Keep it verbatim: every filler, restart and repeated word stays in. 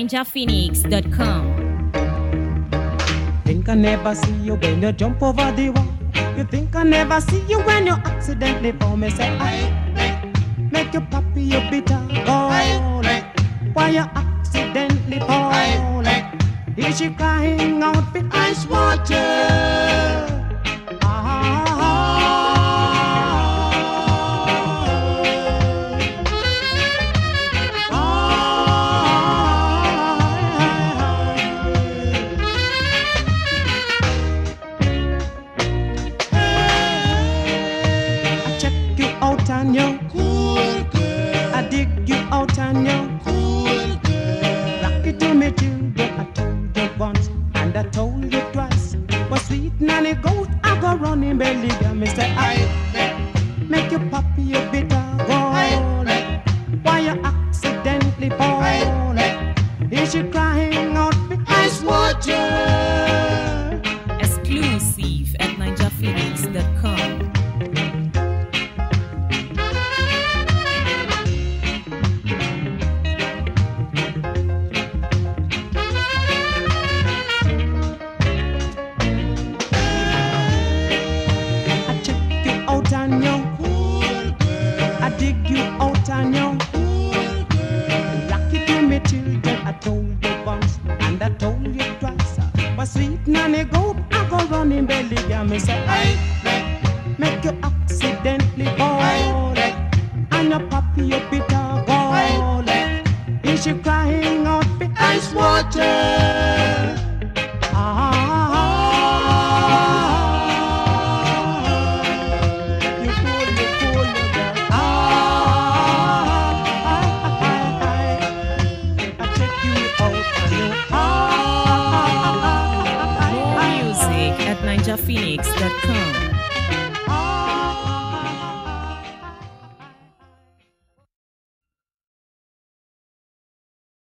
ninja phoenix dot com. Think I never see you when you jump over the wall. You think I never see you when you accidentally fall. Me say, I make you poppy, you bitter ball. Why you accidentally fall? Here she crying out for ice water. And you cool girl, I dig you out and you cool girl. Rock it to me children, I told you once and I told you twice. But sweet nanny goat, I go running belly girl. Me say I make you poppy, you bitter gold. Why you accidentally fall? Is she crying out for ice water? Exclusive at ninja phoenix dot com. I dig you out and you cool girl. Rock it to me children, I told you once and I told you twice. But sweet nanny goat, I go running belly girl. Me say I make you accidentally fall. And your puppy you bitter gold. Is she crying out for ice water? More music at ninja phoenix dot com.